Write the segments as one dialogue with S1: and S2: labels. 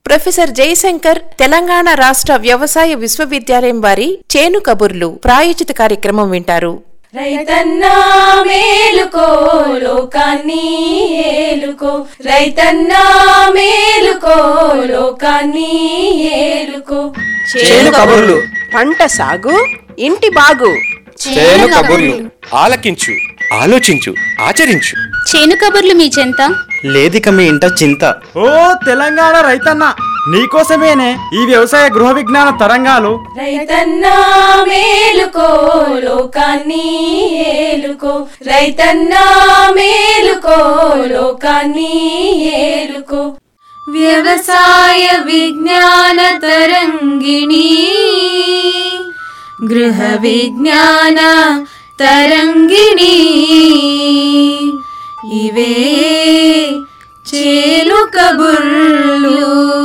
S1: Professor Jayashankar Telangana రాష్ట్ర వ్యవసాయ విశ్వవిద్యాలయం వారి చేను కబుర్లు ప్రాయోజిత కార్యక్రమం వింటారు.
S2: రైతన్నా మేలుకో లోకాన్ని ఏలుకో, రైతన్నా మేలుకో లోకాన్ని ఏలుకో.
S3: చేను కబుర్లు, పంట సాగు, ఇంటి బాగు.
S4: చేను కబుర్లు ఆలకించు, ఆలోచించు, ఆచరించు.
S5: చేను కబుర్లు మీ చెంత
S6: లేదిక మీ ఇంట చింత.
S7: ఓ తెలంగాణ రైతన్న, నీకోసమేనే ఈ వ్యవసాయ గృహ విజ్ఞాన తరంగాలు.
S2: రైతన్నా మేలుకో లోకాన్ని ఏలుకో, రైతన్నా మేలుకో లోకాన్ని ఏలుకో. వ్యవసాయ విజ్ఞాన తరంగిణి, గృహ విజ్ఞాన తరంగిణి, ఇవే చేను కబుర్లు.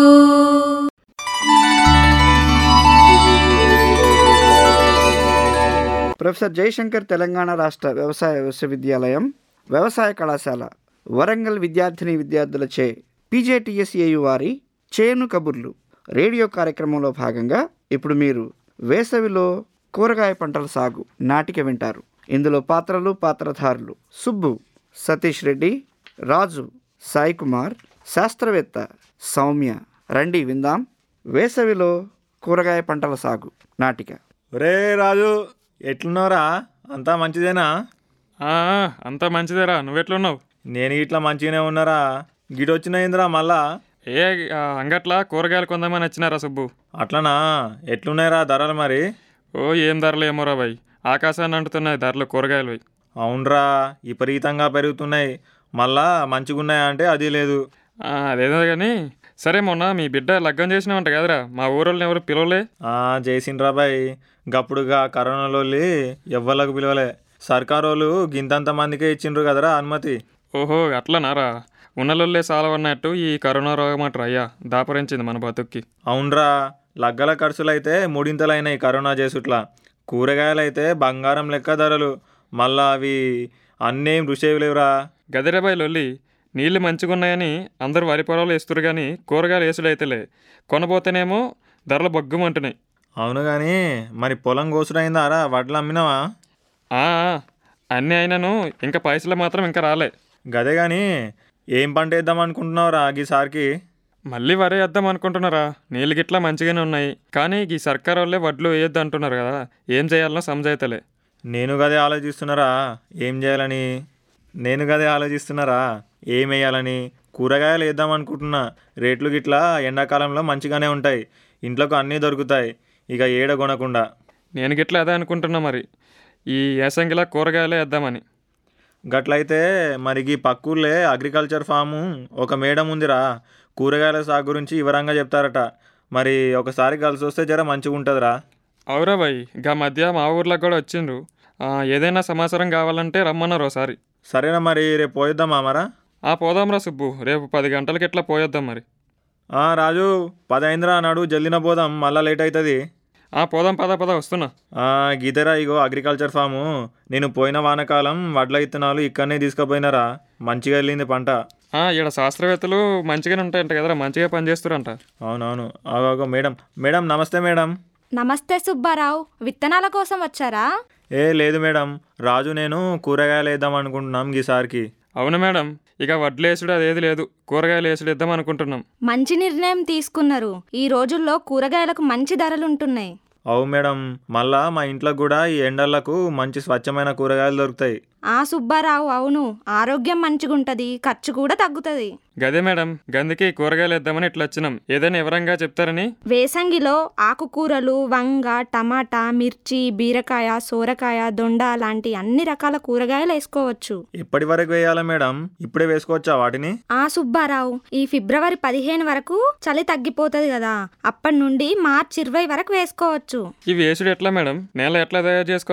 S8: ప్రొఫెసర్ జయశంకర్ తెలంగాణ రాష్ట్ర వ్యవసాయ విశ్వవిద్యాలయం వ్యవసాయ కళాశాల వరంగల్ విద్యార్థిని విద్యార్థులచే పీజేటీఎస్ఏయు వారి చేను కబుర్లు రేడియో కార్యక్రమంలో భాగంగా ఇప్పుడు మీరు వేసవిలో కూరగాయ పంటల సాగు నాటిక వింటారు. ఇందులో పాత్రలు, పాత్రధారులు సుబ్బు, సతీష్ రెడ్డి, రాజు, సాయి కుమార్, శాస్త్రవేత్త సౌమ్య. రండి విందాం వేసవిలో కూరగాయ పంటల సాగు నాటిక.
S7: రే రాజు, ఎట్లున్నావురా? అంతా మంచిదేనా?
S9: అంతా మంచిదేరా, నువ్వెట్లున్నావు?
S7: నేను ఇట్లా మంచిగానే ఉన్నారా. గిడొచ్చినాయిందిరా మళ్ళా?
S9: ఏ అంగట్లా కూరగాయలు కొందామని వచ్చినారా సుబ్బు?
S7: అట్లనా? ఎట్లున్నాయిరా ధరలు మరి?
S9: ఓ ఏం ధరలు ఏమోరా బాయ్, ఆకాశాన్ని అంటున్నాయి ధరలు కూరగాయలు.
S7: అవునరా, విపరీతంగా పెరుగుతున్నాయి. మళ్ళా మంచిగున్నాయా అంటే అది లేదు.
S9: అదేదో కానీ సరే, మొన్న మీ బిడ్డ లగ్గం చేసినావంట కదరా, మా ఊరోళ్ళని ఎవరు పిలవలే?
S7: చేసిండ్రా బాయ్. గప్పుడుగా కరోనాలోళ్ళి ఎవ్వలకు పిలవలే. సర్కారు వాళ్ళు గింతంత మందికే ఇచ్చిండ్రు కదరా అనుమతి.
S9: ఓహో అట్లనారా, ఉన్నలోళ్ళే సాలవన్నట్టు ఈ కరోనా రోగం అట్రా అయ్యా దాపరించింది మన బతుక్కి.
S7: అవునరా, లగ్గల ఖర్చులైతే మూడింతలైనాయి కరోనా చేసుట్లా. కూరగాయలైతే బంగారం లెక్క ధరలు. మళ్ళా అవి అన్నేం రుచేవి లేవురా.
S9: గదిరేబాయి లొల్లి, నీళ్లు మంచిగున్నాయని అందరూ వరి పొలాలు వేస్తురు కానీ కూరగాయలు వేసుడైతేలే, కొనబోతేనేమో ధరలు బగ్గుమంటున్నాయి.
S7: అవును కానీ మరి పొలం కోసుడైందారా? వడ్లు అమ్మినావా?
S9: అన్నీ అయినాను, ఇంకా పైసలు మాత్రం ఇంకా రాలే.
S7: గదే కానీ ఏం పంట వేద్దాం అనుకుంటున్నావురా ఈసారికి?
S9: మళ్ళీ వరే వేద్దాం అనుకుంటున్నారా? నీళ్ళు గిట్లా మంచిగానే ఉన్నాయి కానీ ఈ సర్కారు వాళ్ళే వడ్లు వేయొద్దు అంటున్నారు కదా, ఏం చేయాలనో సమజైతలే.
S7: నేను గదే ఆలోచిస్తున్నారా ఏం చేయాలని. ఏం వేయాలని. కూరగాయలు వేద్దాం అనుకుంటున్నా. రేట్లు గిట్లా ఎండాకాలంలో మంచిగానే ఉంటాయి, ఇంట్లోకి అన్నీ దొరుకుతాయి, ఇక ఏడ కొనకుండా.
S9: నేను గిట్లా అదే అనుకుంటున్నా, మరి ఈ యాసంగిలా కూరగాయలే వేద్దామని.
S7: గట్లయితే మరి ఈ పక్కూర్లే అగ్రికల్చర్ ఫాము ఒక మేడం ఉందిరా, కూరగాయల సాగు గురించి వివరంగా చెప్తారట. మరి ఒకసారి కలిసి వస్తే జర మంచిగా ఉంటుందిరా.
S9: అవురా బాయ్, గా మధ్య మా ఊర్లోకి కూడా వచ్చిండ్రు. ఏదైనా సమాచారం కావాలంటే రమ్మన్నారు ఒకసారి.
S7: సరేనా, మరి రేపు పోయిద్దామా మరా?
S9: పోదాంరా సుబ్బు, రేపు 10 గంటలకి ఎట్లా పోయొద్దాం మరి.
S7: రాజు 10 అయిందిరా అన్నాడు, జల్దిన పోదాం, మళ్ళీ లేట్ అవుతుంది.
S9: పోదాం, పద వస్తున్నా.
S7: గీతరా, ఇగో అగ్రికల్చర్ ఫాము. నేను పోయిన వానకాలం వడ్ల ఇత్తనాలు ఇక్కడనే తీసుకుపోయినారా, మంచిగా వెళ్ళింది పంట.
S9: ఇక్కడ శాస్త్రవేత్తలు మంచిగానే ఉంటాయంట కదరా, మంచిగా పనిచేస్తారంట.
S7: అవునవును. అగో మేడం నమస్తే. మేడం
S10: నమస్తే సుబ్బారావు, విత్తనాల కోసం వచ్చారా?
S7: లేదు మేడం, రాజు నేను కూరగాయలు వేద్దాం అనుకుంటున్నాం ఈసారికి.
S9: అవును మేడం, ఇక వడ్లు వేసుడు అదేది లేదు, కూరగాయలు వేసుడు వేద్దాం అనుకుంటున్నాం.
S10: మంచి నిర్ణయం తీసుకున్నారు. ఈ రోజుల్లో కూరగాయలకు మంచి ధరలుంటున్నాయి.
S7: అవు మేడం, మళ్ళా మా ఇంట్లో కూడా ఈ ఎండలకు మంచి స్వచ్ఛమైన కూరగాయలు దొరుకుతాయి.
S10: సుబ్బారావు, అవును, ఆరోగ్యం మంచిగుంటది, ఖర్చు కూడా తగ్గుతుంది.
S9: గదే మేడం, గందుకే కూరగాయలు వేద్దామని ఇట్లా వచ్చినాం. ఏదైనా వివరంగా చెప్తారని.
S10: వేసంగిలో ఆకుకూరలు, వంగ, టమాటా, మిర్చి, బీరకాయ, సోరకాయ, దొండ లాంటి అన్ని రకాల కూరగాయలు వేసుకోవచ్చు.
S7: ఎప్పటి వరకు వేయాలా మేడం? ఇప్పుడే వేసుకోవచ్చా వాటిని?
S10: సుబ్బారావు, ఈ ఫిబ్రవరి 15 వరకు చలి తగ్గిపోతుంది కదా, అప్పటి నుండి మార్చి 20 వరకు వేసుకోవచ్చు.
S9: ఈ వేసుడు ఎట్లా మేడం? నేల ఎట్లా తయారు చేసుకోవాలి?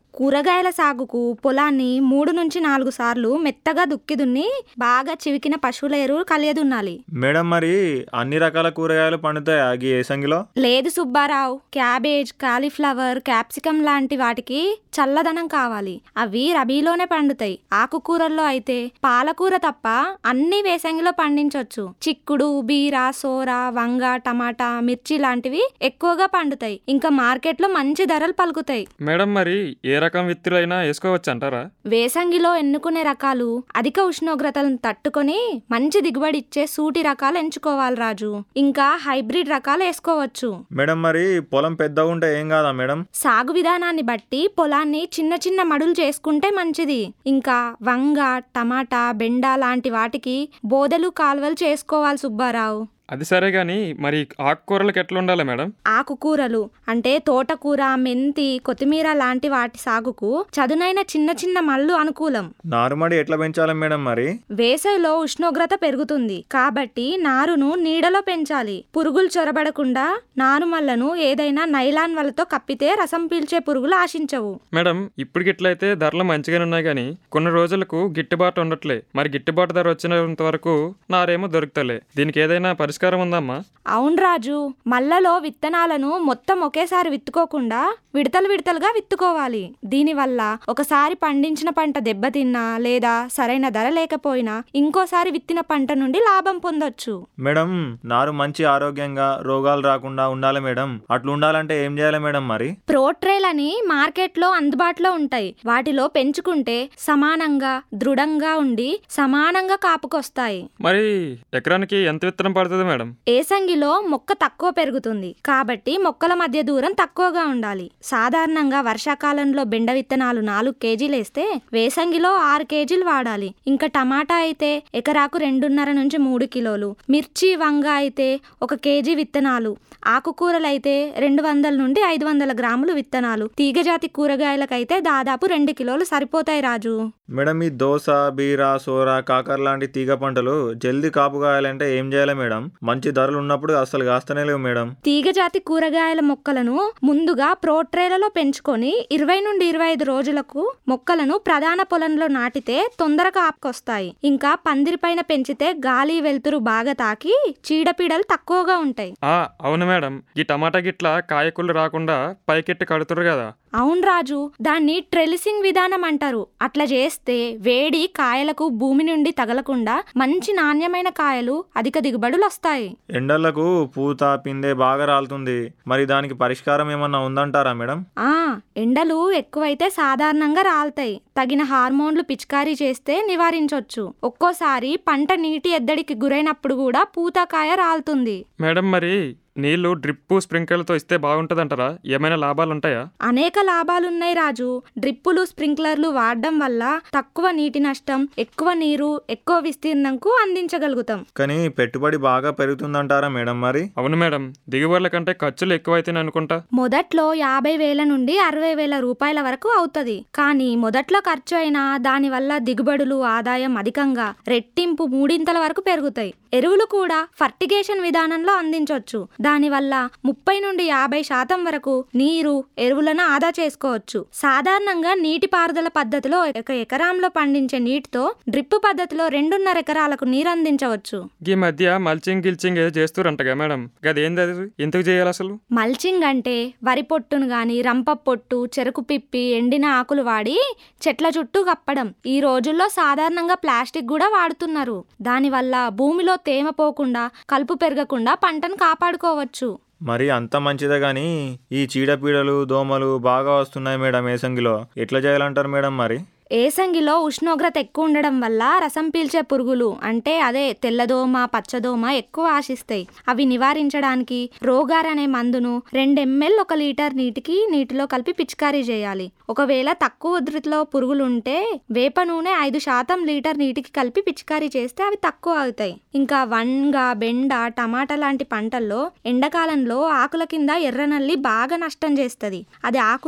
S10: కూరగాయల సాగుకు పొలాన్ని 3 నుంచి 4 సార్లు మెత్తగా దుక్కి దున్ని బాగా చివికిన పశువుల ఎరువు కలియదున్నాలి.
S7: మేడం మరి అన్ని రకాల కూరగాయలు పండుతాయా ఈ ఏసంగిలో?
S10: లేదు సుబ్బారావు, క్యాబేజ్, కాలీఫ్లవర్, క్యాప్సికం లాంటి వాటికి చల్లదనం కావాలి. అవి రబీలోనే పండుతాయి. ఆకుకూరల్లో అయితే పాలకూర తప్ప అన్ని వేసంగిలో పండించొచ్చు. చిక్కుడు, బీర, సోర, వంగ, టమాటా, మిర్చి లాంటివి ఎక్కువగా పండుతాయి. ఇంకా మార్కెట్లో మంచి ధరలు పలుకుతాయి.
S9: మేడం మరి ఏ రకం విత్తులైనా వేసుకోవచ్చు అంటారా?
S10: వేసంగిలో ఎన్నుకునే రకాలు అధిక ఉష్ణోగ్రతలను తట్టుకొని మంచి దిగుబడి ఇచ్చే సూటి రకాలు ఎంచుకోవాలి రాజు. ఇంకా హైబ్రిడ్ రకాలు వేసుకోవచ్చు.
S7: మేడం మరి పొలం పెద్దగా ఉంటే ఏం కాదా మేడం?
S10: సాగు విధానాన్ని బట్టి పొలాన్ని చిన్న చిన్న మడులు చేసుకుంటే మంచిది. ఇంకా వంగ, టమాటా, బెండ లాంటి వాటికి బోదెలు, కాలువలు చేసుకోవాలి సుబ్బారావు.
S9: అది సరే గాని మరి ఆకుకూరలకు ఎట్లా ఉండాలి మేడం?
S10: ఆకుకూరలు అంటే తోటకూర, మెంతి, కొత్తిమీర లాంటి వాటి సాగుకు చదునైన చిన్న చిన్న మళ్ళు అనుకూలం.
S7: నారుమడి ఎట్లా పెంచాలి మేడం మరి?
S10: వేసవిలో ఉష్ణోగ్రత పెరుగుతుంది కాబట్టి నారును నీడలో పెంచాలి. పురుగులు చొరబడకుండా నారుమల్లను ఏదైనా నైలాన్ వలతో కప్పితే రసం పీల్చే పురుగులు ఆశించవు.
S9: మేడం ఇప్పటికిట్లయితే ధరలు మంచిగానే ఉన్నాయి కానీ కొన్ని రోజులకు గిట్టుబాటు ఉండట్లే. మరి గిట్టుబాటు ధర వచ్చినంత వరకు నారేమో దొరుకుతలే. దీనికి ఏదైనా పరిష్కారం ఉందమ్మా?
S10: అవును రాజు, మల్లలో విత్తనాలను మొత్తం ఒకేసారి విత్తుకోకుండా విడతలుగా విత్తుకోవాలి. దీనివల్ల ఒకసారి పండించిన పంట దెబ్బతిన్నా లేదా సరైన ధర లేకపోయినా ఇంకోసారి విత్తిన పంట నుండి లాభం పొందొచ్చు.
S7: మేడం నారు మంచి ఆరోగ్యంగా రోగాలు రాకుండా ఉండాలి మేడం. అట్లా ఉండాలంటే ఏం చేయాలి మేడం మరి?
S10: ప్రోట్రేల్ అని మార్కెట్లో అందుబాటులో ఉంటాయి. వాటిలో పెంచుకుంటే సమానంగా దృఢంగా ఉండి సమానంగా కాపుకొస్తాయి.
S9: మరి ఎకరానికి ఎంత విత్తనం పడుతుంది మేడం?
S10: ఏసంగిలో మొక్క తక్కువ పెరుగుతుంది కాబట్టి మొక్కల మధ్య దూరం తక్కువగా ఉండాలి. సాధారణంగా వర్షాకాలంలో బెండ విత్తనాలు 4 కేజీలు వేస్తే వేసంగిలో 6 కేజీలు వాడాలి. ఇంకా టమాటా అయితే ఎకరాకు 2.5 నుంచి 3 కిలోలు, మిర్చి, వంగ అయితే 1 కేజీ విత్తనాలు, ఆకుకూరలైతే 200 నుండి 500 గ్రాములు విత్తనాలు, తీగజాతి కూరగాయలకైతే దాదాపు 2 కిలోలు సరిపోతాయి రాజు.
S7: మేడం ఈ దోస, బీర, సోర, కాకర లాంటి తీగ పంటలు జల్దీ కాపు కాయాలంటే ఏం చేయాలి మేడం? మంచి ధరలు ఉన్నప్పుడు అసలు కాస్తనే లేవు మేడం.
S10: తీగజాతి కూరగాయల మొక్కలను ముందుగా ప్రోట్రేలలో పెంచుకొని 20 నుండి 25 రోజులకు మొక్కలను ప్రధాన పొలంలో నాటితే తొందరగా ఆపుకొస్తాయి. ఇంకా పందిరిపైన పెంచితే గాలి, వెలుతురు బాగా తాకి చీడపీడలు తక్కువగా ఉంటాయి.
S9: అవును మేడం, ఈ టమాటా గిట్ల కాయకుళ్ళు రాకుండా పైకెట్టి కడుతురు కదా?
S10: అవును రాజు, దాన్ని ట్రెలిసింగ్ విధానం అంటారు. అట్లా చేస్తే వేడి కాయలకు భూమి నుండి తగలకుండా మంచి నాణ్యమైన కాయలు, అధిక దిగుబడులు వస్తాయి.
S7: ఎండలకు పూత, పిందె బాగా రాలుతుంది. మరి దానికి పరిష్కారం ఏమన్నా ఉందంటారా మేడం?
S10: ఎండలు ఎక్కువైతే సాధారణంగా రాలుతాయి. తగిన హార్మోన్లు పిచికారీ చేస్తే నివారించవచ్చు. ఒక్కోసారి పంట నీటి ఎద్దడికి గురైనప్పుడు కూడా పూత, కాయ రాలుతుంది.
S9: మేడం మరి నీళ్లు డ్రిప్పు, స్ప్రింక్లర్లతో ఇస్తే బాగుంటదంటారా? ఏమైనా లాభాలు ఉంటాయా?
S10: అనేక లాభాలున్నాయి రాజు. డ్రిప్పులు, స్ప్రింక్లర్లు వాడడం వల్ల తక్కువ నీటి నష్టం, ఎక్కువ నీరు, ఎక్కువ విస్తీర్ణంకు అందించగలుగుతాం.
S7: కానీ పెట్టుబడి బాగా పెరుగుతుందంటారా మేడం మరి?
S9: అవును మేడం, దిగుబడుల కంటే ఖర్చులు ఎక్కువైతేనే అనుకుంటా.
S10: మొదట్లో 50,000 నుండి 60,000 రూపాయల వరకు అవుతుంది. కానీ మొదట్లో ఖర్చు అయినా దానివల్ల దిగుబడులు, ఆదాయం అధికంగా రెట్టింపు 3 వరకు పెరుగుతాయి. ఎరువులు కూడా ఫర్టిగేషన్ విధానంలో అందించవచ్చు. దానివల్ల 30 నుండి 50% వరకు నీరు, ఎరువులను ఆదా చేసుకోవచ్చు. సాధారణంగా నీటిపారుదల పద్ధతిలో 1 ఎకరంలో పండించే నీటితో డ్రిప్ పద్ధతిలో 2.5 ఎకరాలకు నీరు అందించవచ్చు.
S9: ఈ మధ్య మల్చింగ్ గిల్చింగ్ ఏదో చేస్తురంటగా మేడం, అదేంది? ఎందుకు చేయాలి అసలు?
S10: మల్చింగ్ అంటే వరి పొట్టును గాని, రంప పొట్టు, చెరుకు పిప్పి, ఎండిన ఆకులు వాడి చెట్ల చుట్టూ కప్పడం. ఈ రోజుల్లో సాధారణంగా ప్లాస్టిక్ కూడా వాడుతున్నారు. దానివల్ల భూమిలో తేమ పోకుండా, కలుపు పెరగకుండా పంటను కాపాడుకోవచ్చు.
S7: మరి అంత మంచిదే గాని ఈ చీడపీడలు, దోమలు బాగా వస్తున్నాయి మేడం ఏసంగిలో. ఎట్లా చేయాలంటారు మేడం మరి?
S10: ఏసంగిలో ఉష్ణోగ్రత ఎక్కువ ఉండడం వల్ల రసం పీల్చే పురుగులు అంటే అదే తెల్లదోమ, పచ్చదోమ ఎక్కువ ఆశిస్తాయి. అవి నివారించడానికి రోగార్ అనే మందును 2 ml 1 లీటర్ నీటిలో కలిపి పిచికారీ చేయాలి. ఒకవేళ తక్కువ ఉధృతిలో పురుగులు ఉంటే వేప నూనె 5% లీటర్ నీటికి కలిపి పిచికారీ చేస్తే అవి తక్కువ అవుతాయి. ఇంకా వంగ, బెండ, టమాటా లాంటి పంటల్లో ఎండాకాలంలో ఆకుల కింద ఎర్రనల్లి బాగా నష్టం చేస్తుంది. అది ఆకుల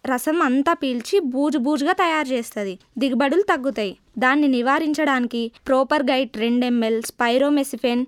S10: రసం అంతా పీల్చి బూజుగా తయారు చేస్తుంది, దిగుబడులు తగ్గుతాయి. దాన్ని నివారించడానికి propargite 2 ml, spiromesifen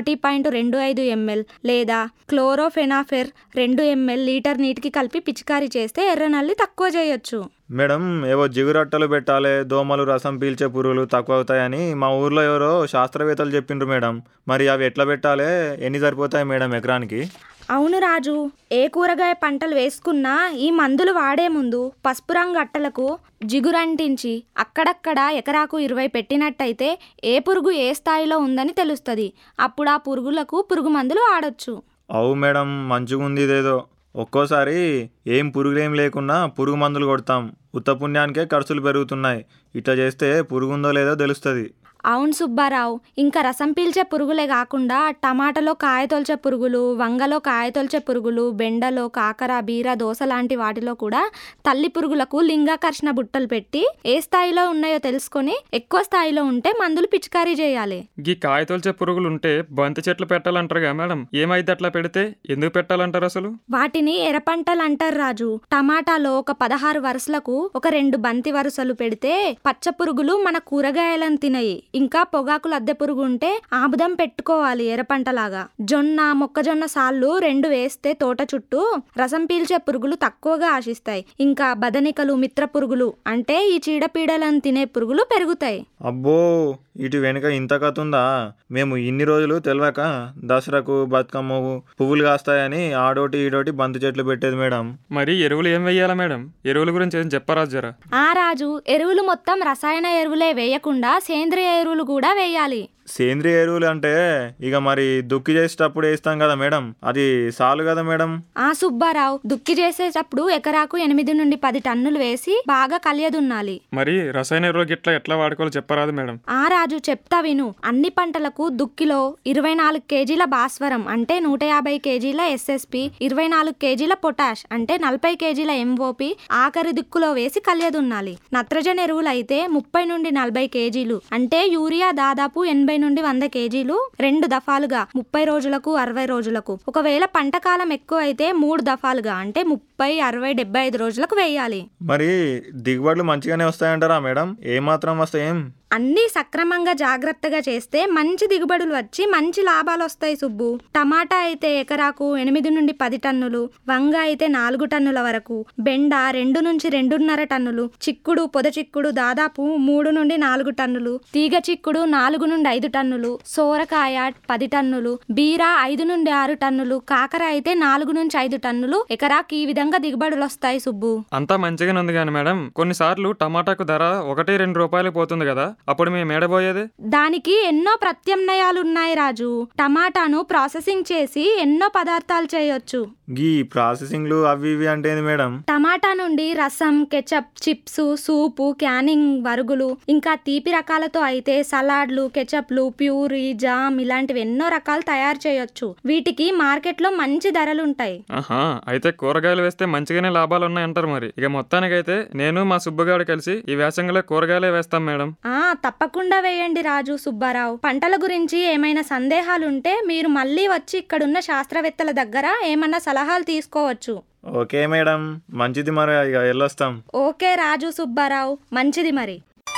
S10: 1.25 ml లేదా క్లోరోఫెనాఫెర్ 2 ml లీటర్ నీటికి కలిపి పిచికారీ చేస్తే ఎర్రనల్లి తక్కువ చేయొచ్చు.
S7: మేడం, ఏవో జిగురట్టలు పెట్టాలి, దోమలు రసం పీల్చే పురుగులు తక్కువ అవుతాయని మా ఊర్లో ఎవరో శాస్త్రవేత్తలు చెప్పిండ్రు మేడం. మరి అవి ఎట్లా పెట్టాలి, ఎన్ని సరిపోతాయి మేడం ఎకరానికి?
S10: అవును రాజు, ఏ కూరగాయ పంటలు వేసుకున్నా ఈ మందులు వాడే ముందు పసుపు రంగు అట్టలకు జిగురంటించి అక్కడక్కడ ఎకరాకు 20 పెట్టినట్టయితే ఏ పురుగు ఏ స్థాయిలో ఉందని తెలుస్తుంది. అప్పుడు ఆ పురుగులకు పురుగు మందులు వాడొచ్చు.
S7: అవు మేడం, మంచిగా ఉంది ఇదేదో. ఒక్కోసారి ఏం పురుగులేం లేకున్నా పురుగు మందులు కొడతాం, ఉత్తపుణ్యానికే ఖర్చులు పెరుగుతున్నాయి. ఇట్లా చేస్తే పురుగుందో లేదో తెలుస్తుంది.
S10: అవును సుబ్బారావు, ఇంకా రసం పీల్చే పురుగులే కాకుండా టమాటాలో కాయతొల్చే పురుగులు, వంగలో కాయతొల్చే పురుగులు, బెండలో కాకర, బీర, దోస లాంటి వాటిలో కూడా తల్లి పురుగులకు లింగాకర్షణ బుట్టలు పెట్టి ఏ స్థాయిలో ఉన్నాయో తెలుసుకొని ఎక్కువ స్థాయిలో ఉంటే మందులు పిచికారీ చేయాలి.
S9: ఈ కాయతొల్చే పురుగులు ఉంటే బంతి చెట్లు పెట్టాలంటారుగా మేడం, ఏమైంది అట్లా పెడితే? ఎందుకు పెట్టాలంటారు అసలు?
S10: వాటిని ఎర్రపంటలు అంటారు రాజు. టమాటాలో ఒక 16 వరుసలకు ఒక 2 బంతి వరుసలు పెడితే పచ్చ పురుగులు మన కూరగాయలను తినయి. ఇంకా పొగాకులు అద్దె పురుగు ఉంటే ఆముదం పెట్టుకోవాలి ఎర్రపంటలాగా. జొన్న, మొక్కజొన్న సాళ్ళు 2 వేస్తే తోట చుట్టూ రసం పీల్చే పురుగులు తక్కువగా ఆశిస్తాయి. ఇంకా బదనికలు, మిత్ర పురుగులు అంటే ఈ చీడపీడలను తినే పురుగులు పెరుగుతాయి.
S7: అబ్బో, ఇటు వెనుక ఇంత కథ ఉందా? మేము ఇన్ని రోజులు తెలియక దసరాకు బతుకమ్మ పువ్వులు కాస్తాయని ఆడోటి ఈడోటి బంతి చెట్లు పెట్టేది మేడం.
S9: మరి ఎరువులు ఏం వేయాలా మేడం? ఎరువుల గురించి ఏం చెప్పరా జరా?
S10: ఆ రాజు, ఎరువులు మొత్తం రసాయన ఎరువులే వేయకుండా సేంద్రియ ఎరువులు కూడా వేయాలి.
S7: సేంద్రియ ఎరువులు అంటే ఇక మరి దుక్కి చేసేటప్పుడు వేస్తాం కదా మేడం, అది చాలు కదా మేడం?
S10: ఆ సుబ్బారావు, దుక్కి చేసేటప్పుడు ఎకరాకు 8 నుండి 10 టన్నులు వేసి బాగా కలియదున్నాలి.
S9: మరి రసాయన ఎరువులు గిట్లా ఎట్లా వాడుకోవాలో చెప్పరాదు మేడం?
S10: ఆ రాజు, చెప్తా విను. అన్ని పంటలకు దుక్కిలో 24 కేజీల భాస్వరం అంటే 150 కేజీల ఎస్ఎస్పి, 24 కేజీల పొటాష్ అంటే 40 కేజీల ఎంఓపి ఆఖరి దుక్కులో వేసి కలియదున్నాలి. నత్రజని ఎరువులు అయితే 30 నుండి 40 కేజీలు అంటే యూరియా దాదాపు 80 నుండి 100 కేజీలు 2 దఫాలుగా 30 రోజులకు 60 రోజులకు. ఒకవేళ పంట కాలం ఎక్కువ అయితే 3 దఫాలుగా అంటే 30, 60, 75 రోజులకు వేయాలి.
S7: మరి దిగుబడులు మంచిగానే వస్తాయంటారా మేడం? ఏమాత్రం వస్తాయేం?
S10: అన్నీ సక్రమంగా జాగ్రత్తగా చేస్తే మంచి దిగుబడులు వచ్చి మంచి లాభాలు వస్తాయి సుబ్బు. టమాటా అయితే ఎకరాకు 8 నుండి 10 టన్నులు, వంగ అయితే 4 టన్నుల వరకు, బెండ 2 నుంచి 2.5 టన్నులు, చిక్కుడు, పొద చిక్కుడు దాదాపు 3 నుండి 4 టన్నులు, తీగ చిక్కుడు 4 నుండి 5 టన్నులు, సోరకాయ 10 టన్నులు, బీర 5 నుండి 6 టన్నులు, కాకర అయితే 4 నుంచి 5 టన్నులు ఎకరాకి ఈ విధంగా దిగుబడులు వస్తాయి సుబ్బు.
S9: అంతా మంచిగానే ఉంది కానీ మేడం, కొన్నిసార్లు టమాటాకు ధర 1-2 రూపాయలు పోతుంది కదా, అప్పుడు మేము ఏడబోయేది?
S10: దానికి ఎన్నో ప్రత్యామ్నాయాలు ఉన్నాయి రాజు. టమాటాను ప్రాసెసింగ్ చేసి ఎన్నో పదార్థాలు చేయొచ్చు.
S7: గీ ప్రాసెసింగ్లు అవి ఇవి అంటే మేడం?
S10: టమాటా నుండి రసం, కెచప్, చిప్స్, సూపు, క్యానింగ్, వరుగులు, ఇంకా తీపి రకాలతో అయితే సలాడ్లు, కెచప్లు, ప్యూరీ, జామ్ ఇలాంటివి ఎన్నో రకాలు తయారు చేయొచ్చు. వీటికి మార్కెట్లో మంచి ధరలుంటాయి.
S9: ఆహా, అయితే కూరగాయలు వేస్తే మంచిగానే లాభాలు ఉన్నాయంటారు. మరి ఇక మొత్తానికైతే నేను మా సుబ్బగాడు కలిసి ఈ వేసంగిలో కూరగాయలే వేస్తాం మేడం.
S10: తప్పకుండా వేయండి రాజు, సుబ్బారావు. పంటల గురించి ఏమైనా సందేహాలుంటే మీరు మళ్ళీ వచ్చి ఇక్కడున్న శాస్త్రవేత్తల దగ్గర ఏమన్నా సలహాలు తీసుకోవచ్చు.
S7: ఓకే మేడం, మంచిది. మరి ఇక వెళ్ళొస్తాం.
S10: ఓకే రాజు, సుబ్బారావు, మంచిది మరి.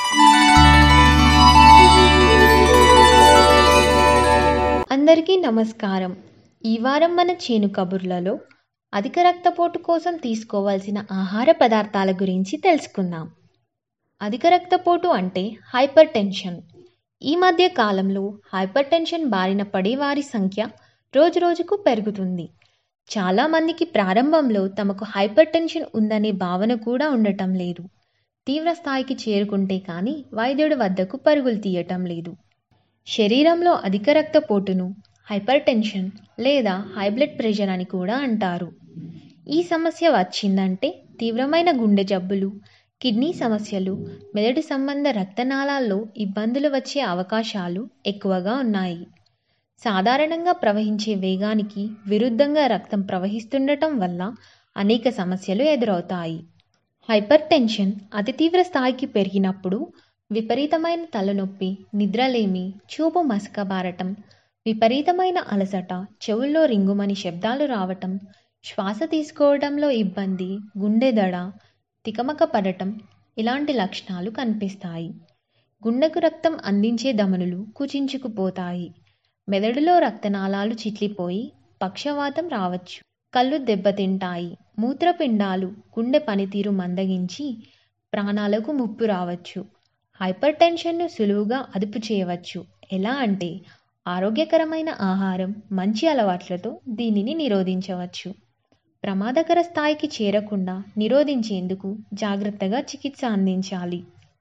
S2: అందరికీ నమస్కారం. ఈ వారం మన చేను కబుర్లలో అధిక రక్తపోటు కోసం తీసుకోవాల్సిన ఆహార పదార్థాల గురించి తెలుసుకుందాం. అధిక రక్తపోటు అంటే హైపర్ టెన్షన్. ఈ మధ్య కాలంలో హైపర్ టెన్షన్ బారిన పడే వారి సంఖ్య రోజురోజుకు పెరుగుతుంది. చాలామందికి ప్రారంభంలో తమకు హైపర్ టెన్షన్ ఉందనే భావన కూడా ఉండటం లేదు. తీవ్ర స్థాయికి చేరుకుంటే కానీ వైద్యుడి వద్దకు పరుగులు తీయటం లేదు. శరీరంలో అధిక రక్తపోటును హైపర్ టెన్షన్ లేదా హై బ్లడ్ ప్రెషర్ అని కూడా అంటారు. ఈ సమస్య వచ్చిందంటే తీవ్రమైన గుండె జబ్బులు, కిడ్నీ సమస్యలు, మెదడు సంబంధ రక్తనాళాల్లో ఇబ్బందులు వచ్చే అవకాశాలు ఎక్కువగా ఉన్నాయి. సాధారణంగా ప్రవహించే వేగానికి విరుద్ధంగా రక్తం ప్రవహిస్తుండటం వల్ల అనేక సమస్యలు ఎదురవుతాయి. హైపర్ టెన్షన్ అతి తీవ్ర స్థాయికి పెరిగినప్పుడు విపరీతమైన తలనొప్పి, నిద్రలేమి, చూపు మసకబారటం, విపరీతమైన అలసట, చెవుల్లో రింగుమని శబ్దాలు రావటం, శ్వాస తీసుకోవడంలో ఇబ్బంది, గుండె దడ, తికమక పడటం ఇలాంటి లక్షణాలు కనిపిస్తాయి. గుండెకు రక్తం అందించే ధమనులు కుచించుకుపోతాయి. మెదడులో రక్తనాళాలు చిట్లిపోయి పక్షవాతం రావచ్చు. కళ్ళు దెబ్బతింటాయి. మూత్రపిండాలు, గుండె పనితీరు మందగించి ప్రాణాలకు ముప్పు రావచ్చు. హైపర్ టెన్షన్ను సులువుగా అదుపు చేయవచ్చు. ఎలా అంటే ఆరోగ్యకరమైన ఆహారం, మంచి అలవాట్లతో దీనిని నిరోధించవచ్చు. ప్రమాదకర స్థాయికి చేరకుండా నిరోధించేందుకు జాగ్రత్తగా చికిత్స అందించాలి.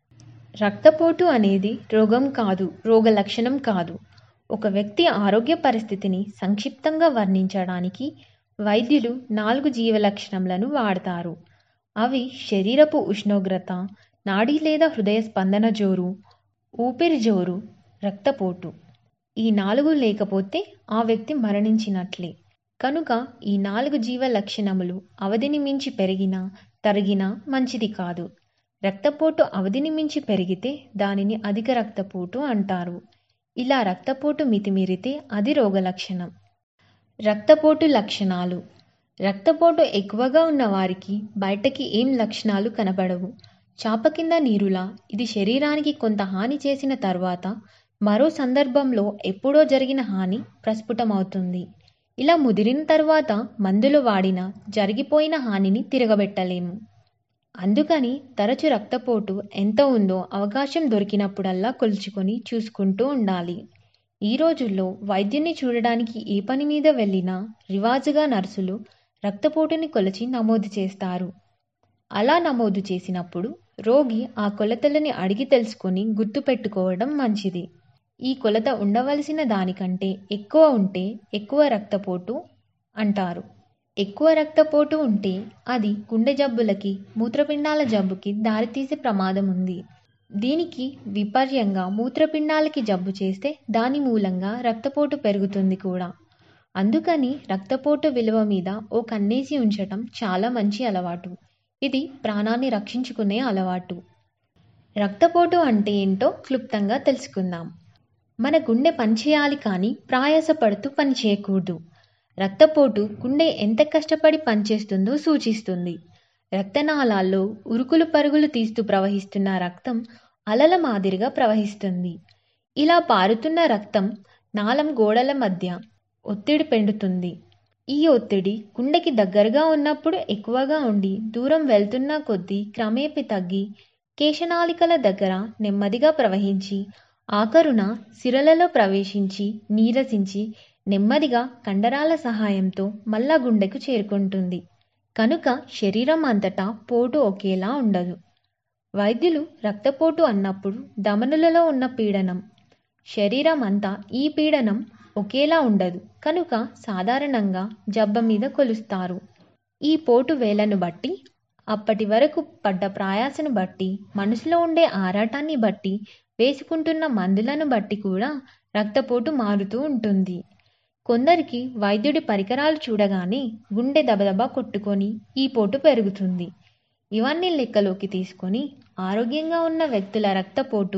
S2: రక్తపోటు అనేది రోగం కాదు, రోగ లక్షణం కాదు. ఒక వ్యక్తి ఆరోగ్య పరిస్థితిని సంక్షిప్తంగా వర్ణించడానికి వైద్యులు 4 జీవలక్షణములను వాడతారు. అవి శరీరపు ఉష్ణోగ్రత, నాడీ లేదా హృదయ స్పందన జోరు, ఊపిరి జోరు, రక్తపోటు. ఈ 4 లేకపోతే ఆ వ్యక్తి మరణించినట్లే. కనుక ఈ 4 జీవలక్షణములు అవధిని మించి పెరిగినా తరిగినా మంచిది కాదు. రక్తపోటు అవధిని మించి పెరిగితే దానిని అధిక రక్తపోటు అంటారు. ఇలా రక్తపోటు మితిమీరితే అది రోగలక్షణం. రక్తపోటు లక్షణాలు. రక్తపోటు ఎక్కువగా ఉన్న వారికి బయటకి ఏం లక్షణాలు కనబడవు. చాప కింద నీరులా ఇది శరీరానికి కొంత హాని చేసిన తర్వాత మరో సందర్భంలో ఎప్పుడో జరిగిన హాని ప్రస్ఫుటమవుతుంది. ఇలా ముదిరిన తర్వాత మందులు వాడినా జరిగిపోయిన హానిని తిరగబెట్టలేము. అందుకని తరచు రక్తపోటు ఎంత ఉందో అవకాశం దొరికినప్పుడల్లా కొలుచుకొని చూసుకుంటూ ఉండాలి. ఈ రోజుల్లో వైద్యుని చూడడానికి ఏ పని మీద వెళ్ళినా రివాజుగా నర్సులు రక్తపోటుని కొలిచి నమోదు చేస్తారు. అలా నమోదు చేసినప్పుడు రోగి ఆ కొలతలని అడిగి తెలుసుకొని గుర్తుపెట్టుకోవడం మంచిది. ఈ కొలత ఉండవలసిన దానికంటే ఎక్కువ ఉంటే ఎక్కువ రక్తపోటు అంటారు. ఎక్కువ రక్తపోటు ఉంటే అది గుండె జబ్బులకి, మూత్రపిండాల జబ్బుకి దారితీసే ప్రమాదం ఉంది. దీనికి విపర్యంగా మూత్రపిండాలకి జబ్బు చేస్తే దాని మూలంగా రక్తపోటు పెరుగుతుంది కూడా. అందుకని రక్తపోటు విలువ మీద ఓ కన్నేసి ఉంచటం చాలా మంచి అలవాటు. ఇది ప్రాణాన్ని రక్షించుకునే అలవాటు. రక్తపోటు అంటే ఏంటో క్లుప్తంగా తెలుసుకుందాం. మన గుండె పనిచేయాలి కానీ ప్రయాసపడుతూ పనిచేయకూడదు. రక్తపోటు గుండె ఎంత కష్టపడి పనిచేస్తుందో సూచిస్తుంది. రక్తనాళాల్లో ఉరుకులు పరుగులు తీస్తూ ప్రవహిస్తున్న రక్తం అలల మాదిరిగా ప్రవహిస్తుంది. ఇలా పారుతున్న రక్తం నాళం గోడల మధ్య ఒత్తిడి పెండుతుంది. ఈ ఒత్తిడి గుండెకి దగ్గరగా ఉన్నప్పుడు ఎక్కువగా ఉండి దూరం వెళ్తున్న కొద్దీ క్రమేపీ తగ్గి కేశనాళికల దగ్గర నెమ్మదిగా ప్రవహించి ఆఖరున సిరలలో ప్రవేశించి నీరసించి నెమ్మదిగా కండరాల సహాయంతో మళ్ళా గుండెకు చేరుకుంటుంది. కనుక శరీరం అంతటా పోటు ఒకేలా ఉండదు. వైద్యులు రక్తపోటు అన్నప్పుడు ధమనులలో ఉన్న పీడనం, శరీరం అంతా ఈ పీడనం ఒకేలా ఉండదు. కనుక సాధారణంగా జబ్బ మీద కొలుస్తారు. ఈ పోటు వేలను బట్టి, అప్పటి వరకు పడ్డ ప్రయాసను బట్టి, మనసులో ఉండే ఆరాటాన్ని బట్టి, వేసుకుంటున్న మందులను బట్టి కూడా రక్తపోటు మారుతూ ఉంటుంది. కొందరికి వైద్యుడి పరికరాలు చూడగానే గుండె దబదబా కొట్టుకొని ఈ పోటు పెరుగుతుంది. ఇవన్నీ లెక్కలోకి తీసుకొని ఆరోగ్యంగా ఉన్న వ్యక్తుల రక్తపోటు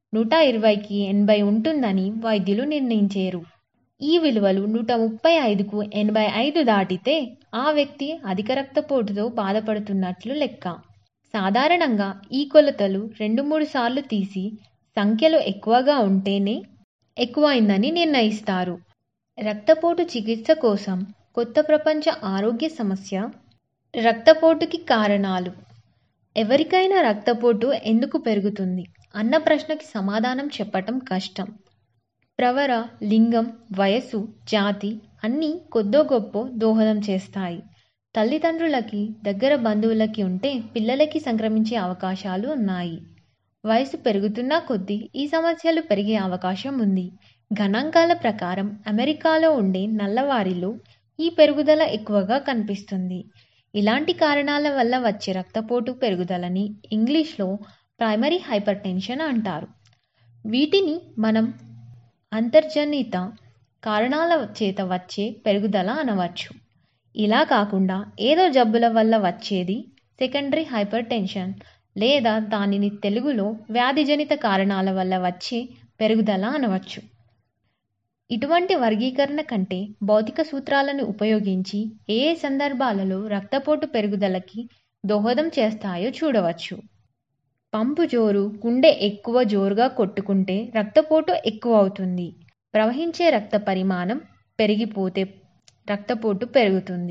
S2: 120కి 80 ఉంటుందని వైద్యులు నిర్ణయించారు. ఈ విలువలు 135కు 85 దాటితే ఆ వ్యక్తి అధిక రక్తపోటుతో బాధపడుతున్నట్లు లెక్క. సాధారణంగా ఈ కొలతలు 2-3 సార్లు తీసి సంఖ్యలు ఎక్కువగా ఉంటేనే ఎక్కువైందని నిర్ణయిస్తారు. రక్తపోటు చికిత్స కోసం కొత్త ప్రపంచ ఆరోగ్య సమస్య. రక్తపోటుకి కారణాలు. ఎవరికైనా రక్తపోటు ఎందుకు పెరుగుతుంది అన్న ప్రశ్నకి సమాధానం చెప్పటం కష్టం. ప్రవర, లింగం, వయస్సు, జాతి అన్నీ కొద్దో గొప్పో దోహదం చేస్తాయి. తల్లిదండ్రులకి, దగ్గర బంధువులకి ఉంటే పిల్లలకి సంక్రమించే అవకాశాలు ఉన్నాయి. వయసు పెరుగుతున్న కొద్దీ ఈ సమస్యలు పెరిగే అవకాశం ఉంది. గణాంకాల ప్రకారం అమెరికాలో ఉండే నల్లవారిలో ఈ పెరుగుదల ఎక్కువగా కనిపిస్తుంది. ఇలాంటి కారణాల వల్ల వచ్చే రక్తపోటు పెరుగుదలని ఇంగ్లీష్లో ప్రైమరీ హైపర్ టెన్షన్ అంటారు. వీటిని మనం అంతర్జనిత కారణాల చేత వచ్చే పెరుగుదల అనవచ్చు. ఇలా కాకుండా ఏదో జబ్బుల వల్ల వచ్చేది సెకండరీ హైపర్ టెన్షన్ లేదా దానిని తెలుగులో వ్యాధిజనిత కారణాల వల్ల వచ్చే పెరుగుదల అనవచ్చు. ఇటువంటి వర్గీకరణ కంటే భౌతిక సూత్రాలను ఉపయోగించి ఏ ఏ సందర్భాలలో రక్తపోటు పెరుగుదలకి దోహదం చేస్తాయో చూడవచ్చు. పంపు జోరు గుండె ఎక్కువ జోరుగా కొట్టుకుంటే రక్తపోటు ఎక్కువ అవుతుంది. ప్రవహించే రక్త పరిమాణం పెరిగిపోతే రక్తపోటు పెరుగుతుంది.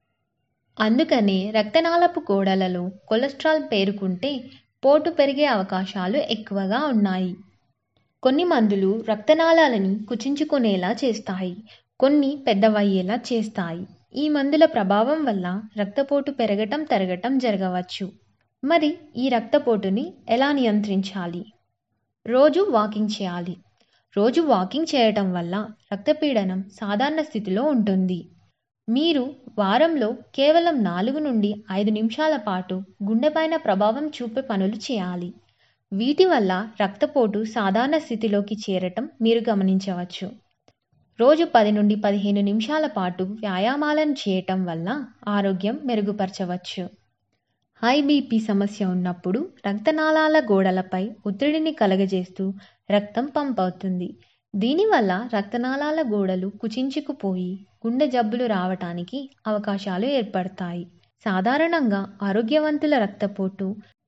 S2: అందుకనే రక్తనాళపు గోడలలో కొలెస్ట్రాల్ పేరుకుంటే పోటు పెరిగే అవకాశాలు ఎక్కువగా ఉన్నాయి. కొన్ని మందులు రక్తనాళాలని కుచించుకునేలా చేస్తాయి, కొన్ని పెద్దవయ్యేలా చేస్తాయి. ఈ మందుల ప్రభావం వల్ల రక్తపోటు పెరగటం తరగటం జరగవచ్చు. మరి ఈ రక్తపోటుని ఎలా నియంత్రించాలి? రోజు వాకింగ్ చేయాలి. రోజు వాకింగ్ చేయటం వల్ల రక్తపీడనం సాధారణ స్థితిలో ఉంటుంది. మీరు వారంలో కేవలం 4 నుండి 5 నిమిషాల పాటు గుండెపైన ప్రభావం చూపే పనులు చేయాలి. వీటి వల్ల రక్తపోటు సాధారణ స్థితిలోకి చేరటం మీరు గమనించవచ్చు. రోజు 10 నుండి 15 నిమిషాల పాటు వ్యాయామాలను చేయటం వల్ల ఆరోగ్యం మెరుగుపరచవచ్చు. హై బీపీ సమస్య ఉన్నప్పుడు రక్తనాళాల గోడలపై ఒత్తిడిని కలుగజేస్తూ రక్తం పంప్ అవుతుంది. దీనివల్ల రక్తనాళాల గోడలు కుచించుకుపోయి గుండె జబ్బులు రావటానికి అవకాశాలు ఏర్పడతాయి. సాధారణంగా ఆరోగ్యవంతుల రక్తపోటు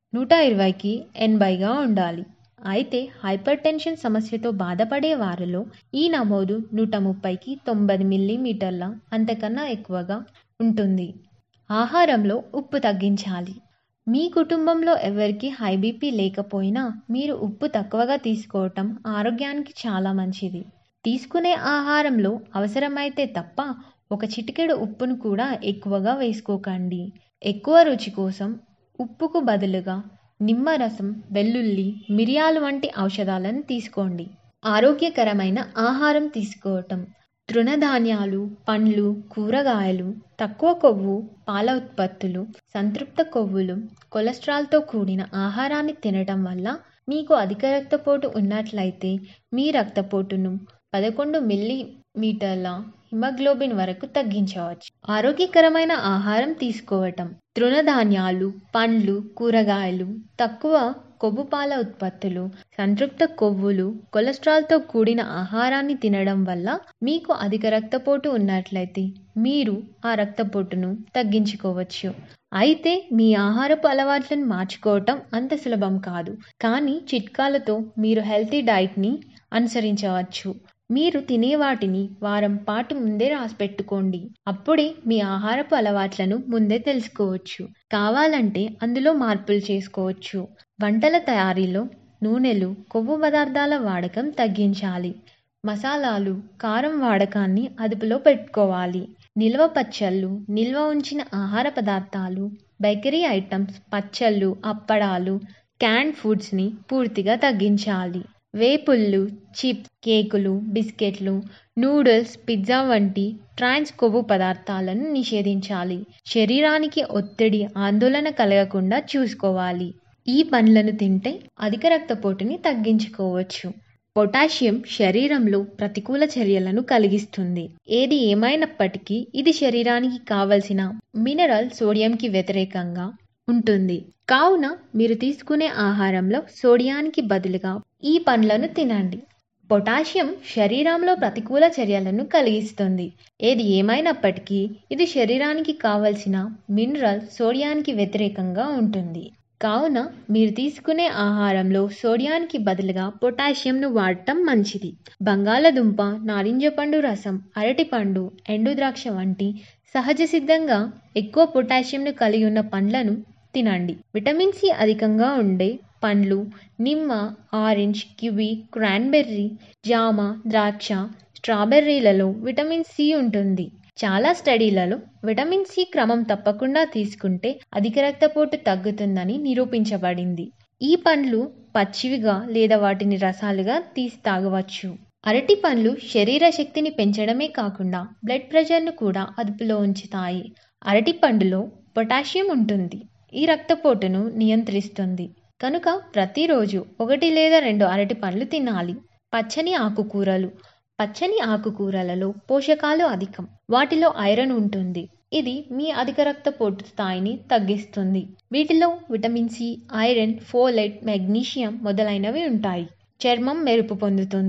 S2: 120కి 80గా ఉండాలి. అయితే హైపర్ టెన్షన్ సమస్యతో బాధపడే వారిలో ఈ నమోదు 130కి 90 మిల్లీమీటర్ల అంతకన్నా ఎక్కువగా ఉంటుంది. ఆహారంలో ఉప్పు తగ్గించాలి. మీ కుటుంబంలో ఎవరికి హై బీపీ లేకపోయినా మీరు ఉప్పు తక్కువగా తీసుకోవటం ఆరోగ్యానికి చాలా మంచిది. తీసుకునే ఆహారంలో అవసరమైతే తప్ప ఒక చిటికెడు ఉప్పును కూడా ఎక్కువగా వేసుకోకండి. ఎక్కువ రుచి కోసం ఉప్పుకు బదులుగా నిమ్మరసం, వెల్లుల్లి, మిరియాలు వంటి ఔషధాలను తీసుకోండి. ఆరోగ్యకరమైన ఆహారం తీసుకోవటం. తృణధాన్యాలు, పండ్లు, కూరగాయలు, తక్కువ కొవ్వు, పాల ఉత్పత్తులు, సంతృప్త కొవ్వులు, కొలెస్ట్రాల్తో కూడిన ఆహారాన్ని తినటం వల్ల మీకు అధిక రక్తపోటు ఉన్నట్లయితే మీ రక్తపోటును 11 మిల్లీమీటర్ల హిమోగ్లోబిన్ వరకు తగ్గించవచ్చు. ఆరోగ్యకరమైన ఆహారం తీసుకోవటం. తృణధాన్యాలు, పండ్లు, కూరగాయలు, తక్కువ కొవ్వు పాల ఉత్పత్తులు, సంతృప్త కొవ్వులు, కొలెస్ట్రాల్తో కూడిన ఆహారాన్ని తినడం వల్ల మీకు అధిక రక్తపోటు ఉన్నట్లయితే మీరు ఆ రక్తపోటును తగ్గించుకోవచ్చు. అయితే మీ ఆహారపు అలవాట్లను మార్చుకోవటం అంత సులభం కాదు. కానీ చిట్కాలతో మీరు హెల్తీ డైట్ని అనుసరించవచ్చు. మీరు తినే వాటిని వారం పాటు ముందే రాసిపెట్టుకోండి. అప్పుడే మీ ఆహారపు అలవాట్లను ముందే తెలుసుకోవచ్చు. కావాలంటే అందులో మార్పులు చేసుకోవచ్చు. వంటల తయారీలో నూనెలు, కొవ్వు పదార్థాల వాడకం తగ్గించాలి. మసాలాలు, కారం వాడకాన్ని అదుపులో పెట్టుకోవాలి. నిల్వ పచ్చళ్ళు, నిల్వ ఉంచిన ఆహార పదార్థాలు, బేకరీ ఐటమ్స్, పచ్చళ్ళు, అప్పడాలు, క్యాన్డ్ ఫుడ్స్ని పూర్తిగా తగ్గించాలి. వేపుళ్ళు, చిప్స్, కేకులు, బిస్కెట్లు, నూడిల్స్, పిజ్జా వంటి ట్రాన్స్ కొవ్వు పదార్థాలను నిషేధించాలి. శరీరానికి ఒత్తిడి, ఆందోళన కలగకుండా చూసుకోవాలి. ఈ పండ్లను తింటే అధిక రక్తపోటుని తగ్గించుకోవచ్చు. పొటాషియం శరీరంలో ప్రతికూల చర్యలను కలిగిస్తుంది. ఏది ఏమైనప్పటికీ ఇది శరీరానికి కావలసిన మినరల్ సోడియంకి వ్యతిరేకంగా ఉంటుంది. కావున మీరు తీసుకునే ఆహారంలో సోడియానికి బదులుగా ఈ పండ్లను తినండి. పొటాషియం శరీరంలో ప్రతికూల చర్యలను కలిగిస్తుంది. ఏది ఏమైనప్పటికీ ఇది శరీరానికి కావలసిన మినరల్ సోడియానికి వ్యతిరేకంగా ఉంటుంది. కావున మీరు తీసుకునే ఆహారంలో సోడియానికి బదులుగా పొటాషియంను వాడటం మంచిది. బంగాళదుంప, నారింజ పండు రసం, అరటిపండు, ఎండు ద్రాక్ష వంటి సహజ సిద్ధంగా ఎక్కువ పొటాషియంను కలిగి ఉన్న పండ్లను తినండి. విటమిన్ సి అధికంగా ఉండే పండ్లు నిమ్మ, ఆరెంజ్, కివి, క్రాన్బెర్రీ, జామ, ద్రాక్ష, స్ట్రాబెర్రీలలో విటమిన్ సి ఉంటుంది. చాలా స్టడీలలో విటమిన్ సి క్రమం తప్పకుండా తీసుకుంటే అధిక రక్తపోటు తగ్గుతుందని నిరూపించబడింది. ఈ పండ్లు పచ్చివిగా లేదా వాటిని రసాలుగా తీసి తాగవచ్చు. అరటి పండ్లు శరీర శక్తిని పెంచడమే కాకుండా బ్లడ్ ప్రెషర్ను కూడా అదుపులో ఉంచుతాయి. అరటి పండులో పొటాషియం ఉంటుంది. ఈ రక్తపోటును నియంత్రిస్తుంది. కనుక ప్రతిరోజు 1 లేదా 2 అరటి పండ్లు తినాలి. పచ్చని ఆకుకూరలు. పచ్చని ఆకుకూరలలో పోషకాలు అధికం. వాటిలో ఐరన్ ఉంటుంది. ఇది మీ అధిక రక్తపోటు స్థాయిని తగ్గిస్తుంది. వీటిలో vitamin C, iron, folate, magnesium మొదలైనవి ఉంటాయి. చర్మం మెరుపు పొందుతుంది.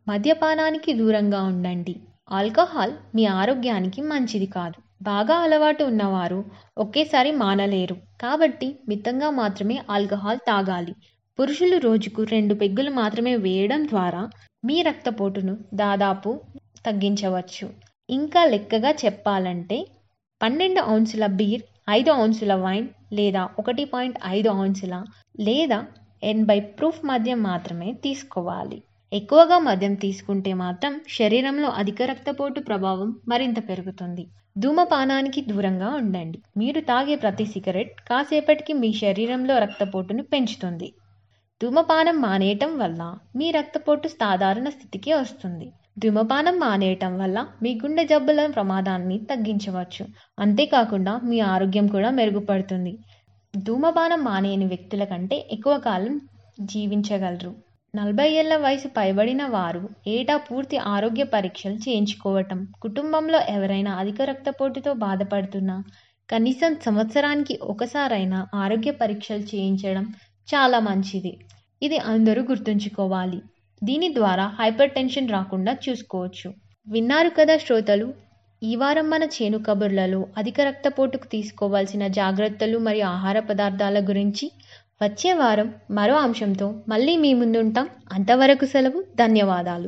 S2: మద్యపానానికి దూరంగా ఉండండి. ఆల్కహాల్ మీ ఆరోగ్యానికి మంచిది కాదు. బాగా అలవాటు ఉన్నవారు ఒకేసారి మానలేరు, కాబట్టి మితంగా మాత్రమే ఆల్కహాల్ తాగాలి. పురుషులు రోజుకు 2 పెగ్గులు మాత్రమే వేయడం ద్వారా మీ రక్తపోటును దాదాపు తగ్గించవచ్చు. ఇంకా లెక్కగా చెప్పాలంటే 12 ఔన్సుల బీర్, 5 ఔన్సుల వైన్ లేదా 1.5 ఔన్సుల లేదా 80 ప్రూఫ్ మద్యం మాత్రమే తీసుకోవాలి. ఎక్కువగా మద్యం తీసుకుంటే మాత్రం శరీరంలో అధిక రక్తపోటు ప్రభావం మరింత పెరుగుతుంది. ధూమపానానికి దూరంగా ఉండండి. మీరు తాగే ప్రతి సిగరెట్ కాసేపటికి మీ శరీరంలో రక్తపోటును పెంచుతుంది. ధూమపానం మానేయటం వల్ల మీ రక్తపోటు సాధారణ స్థితికి వస్తుంది. ధూమపానం మానేయటం వల్ల మీ గుండె జబ్బుల ప్రమాదాన్ని తగ్గించవచ్చు. అంతేకాకుండా మీ ఆరోగ్యం కూడా మెరుగుపడుతుంది. ధూమపానం మానేయని వ్యక్తుల కంటే ఎక్కువ కాలం జీవించగలరు. 40 ఏళ్ల వయసు పైబడిన వారు ఏటా పూర్తి ఆరోగ్య పరీక్షలు చేయించుకోవటం, కుటుంబంలో ఎవరైనా అధిక రక్తపోటుతో బాధపడుతున్నా కనీసం సంవత్సరానికి ఒకసారైనా ఆరోగ్య పరీక్షలు చేయించడం చాలా మంచిది. ఇది అందరూ గుర్తుంచుకోవాలి. దీని ద్వారా హైపర్ టెన్షన్ రాకుండా చూసుకోవచ్చు. విన్నారు కదా శ్రోతలు, ఈ వారం మన చేను కబుర్లలో అధిక రక్తపోటుకు తీసుకోవాల్సిన జాగ్రత్తలు మరియు ఆహార పదార్థాల గురించి. వచ్చే వారం మరో అంశంతో మళ్ళీ మీ ముందుంటాం. అంతవరకు సెలవు. ధన్యవాదాలు.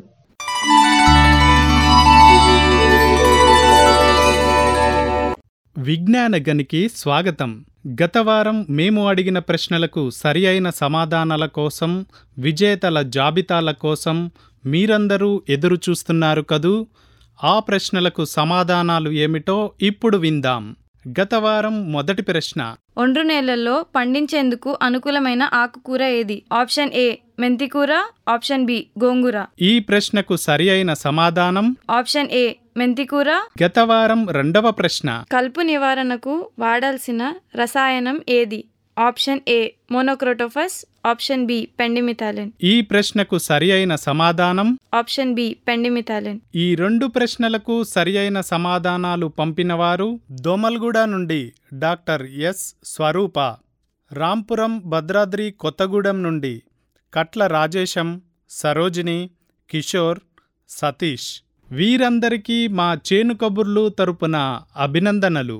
S11: విజ్ఞాన గనికి స్వాగతం. గత వారం మేము అడిగిన ప్రశ్నలకు సరి అయిన సమాధానాల కోసం, విజేతల జాబితాల కోసం మీరందరూ ఎదురు చూస్తున్నారు కదూ. ఆ ప్రశ్నలకు సమాధానాలు ఏమిటో ఇప్పుడు విందాం. గత వారం మొదటి ప్రశ్న:
S12: ఒండ్రు నేలల్లో పండించేందుకు అనుకూలమైన ఆకుకూర ఏది? ఆప్షన్ ఏ మెంతికూర, ఆప్షన్ బి గోంగూర.
S11: ఈ ప్రశ్నకు సరి అయిన సమాధానం
S12: ఆప్షన్ ఏ మెంతికూర.
S11: గత వారం రెండవ ప్రశ్న:
S12: కలుపు నివారణకు వాడాల్సిన రసాయనం ఏది? Option A monocrotophos, option B pendimethalin.
S11: ఈ ప్రశ్నకు సరి అయిన సమాధానం
S12: ఆప్షన్ బి పెండిమిథాలిన్.
S11: ఈ రెండు ప్రశ్నలకు సరి అయిన సమాధానాలు పంపినవారు దోమల్గూడ నుండి డాక్టర్ ఎస్ స్వరూప, రాంపురం భద్రాద్రి కొత్తగూడెం నుండి కట్ల రాజేశం, సరోజిని, కిషోర్, సతీష్. వీరందరికీ మా చేను కబుర్లు తరపున అభినందనలు.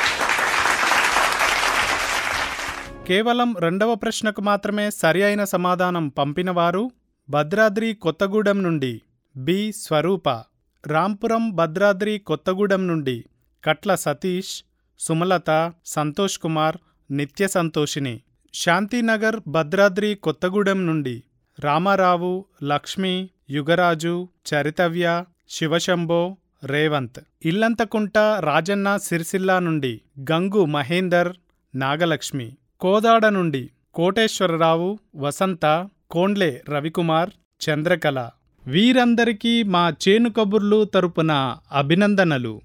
S11: కేవలం రెండవ ప్రశ్నకు మాత్రమే సరి అయిన సమాధానం పంపినవారు భద్రాద్రి కొత్తగూడెం నుండి బి స్వరూప, రాంపురం భద్రాద్రి కొత్తగూడెం నుండి కట్ల సతీష్, సుమలత, సంతోష్ కుమార్, నిత్య సంతోషిని, శాంతినగర్ భద్రాద్రి కొత్తగూడెం నుండి రామారావు, లక్ష్మి, యుగరాజు, చరితవ్య, శివశంభో, రేవంత్. ఇల్లంతకుంట రాజన్న సిరిసిల్ల నుండి గంగు మహేందర్, నాగలక్ష్మి. కోదాడ నుండి కోటేశ్వరరావు, వసంత, కోండ్లే రవికుమార్, చంద్రకళ. వీరందరికీ మా చేను కబుర్లు తరపున అభినందనలు.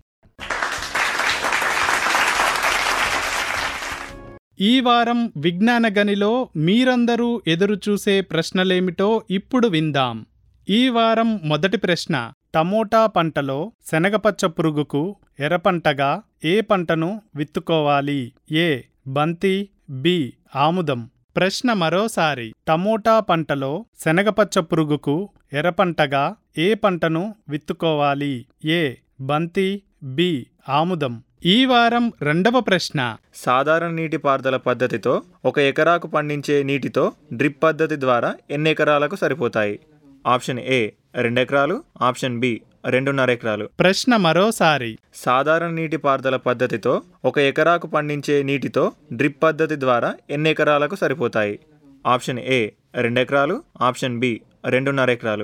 S11: ఈ వారం విజ్ఞాన గనిలో మీరందరూ ఎదురుచూసే ప్రశ్నలేమిటో ఇప్పుడు విందాం. ఈ వారం మొదటి ప్రశ్న: టమోటా పంటలో శనగపచ్చ పురుగుకు ఎర్రపంటగా ఏ పంటను విత్తుకోవాలి? ఏ బంతి, బి ఆముదం. ప్రశ్న మరోసారి: టమోటా పంటలో శనగపచ్చ పురుగుకు ఎర్రపంటగా ఏ పంటను విత్తుకోవాలి? ఏ బంతి, బి ఆముదం. ఈ వారం రెండవ ప్రశ్న:
S7: సాధారణ నీటిపారుదల పద్ధతితో 1 ఎకరాకు పండించే నీటితో డ్రిప్ పద్ధతి ద్వారా ఎన్ని ఎకరాలకు సరిపోతాయి? ఆప్షన్ ఏ 2 ఎకరాలు, ఆప్షన్ బి 2.5 ఎకరాలు.
S11: ప్రశ్న మరోసారి:
S7: సాధారణ నీటిపారుదల పద్ధతితో 1 ఎకరాకు పండించే నీటితో డ్రిప్ పద్ధతి ద్వారా ఎన్ని ఎకరాలకు సరిపోతాయి? ఆప్షన్ ఏ 2 ఎకరాలు, ఆప్షన్ బి 2.5 ఎకరాలు.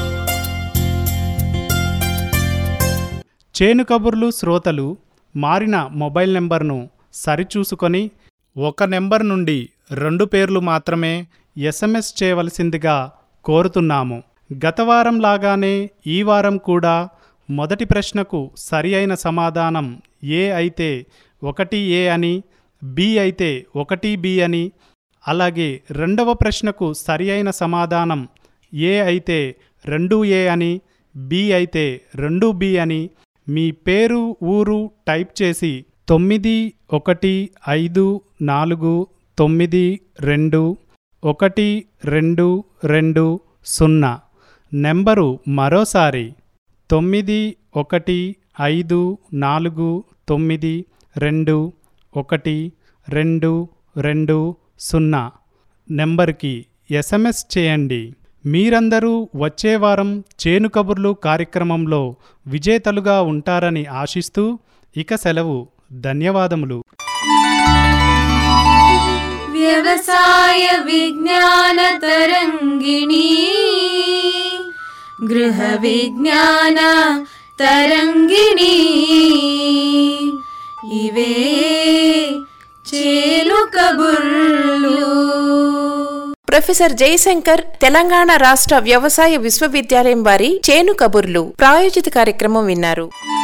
S11: చేను కబుర్లు శ్రోతలు మారిన మొబైల్ నెంబర్ను సరిచూసుకొని 1 నెంబర్ నుండి 2 పేర్లు మాత్రమే SMS చేయవలసిందిగా కోరుతున్నాము. గత వారం లాగానే ఈ వారం కూడా మొదటి ప్రశ్నకు సరి అయిన సమాధానం ఏ అయితే 1A అని, బి అయితే 1B అని, అలాగే రెండవ ప్రశ్నకు సరి అయిన సమాధానం ఏ అయితే 2A అని, బి అయితే 2B అని మీ పేరు, ఊరు టైప్ చేసి 9154921220 నెంబరు మరోసారి 9154921220 నెంబర్కి SMS చేయండి. మీరందరూ వచ్చే వారం చేను కబుర్లు కార్యక్రమంలో విజేతలుగా ఉంటారని ఆశిస్తూ ఇక సెలవు. ధన్యవాదములు.
S12: వ్యవసాయ విజ్ఞాన తరంగిణి గృహ విజ్ఞాన తరంగిణి ఇవే చేను కబుర్లు.
S1: ప్రొఫెసర్ జయశంకర్ తెలంగాణ రాష్ట్ర వ్యవసాయ విశ్వవిద్యాలయం వారి చేను కబుర్లు ప్రాయోజిత కార్యక్రమం విన్నారు.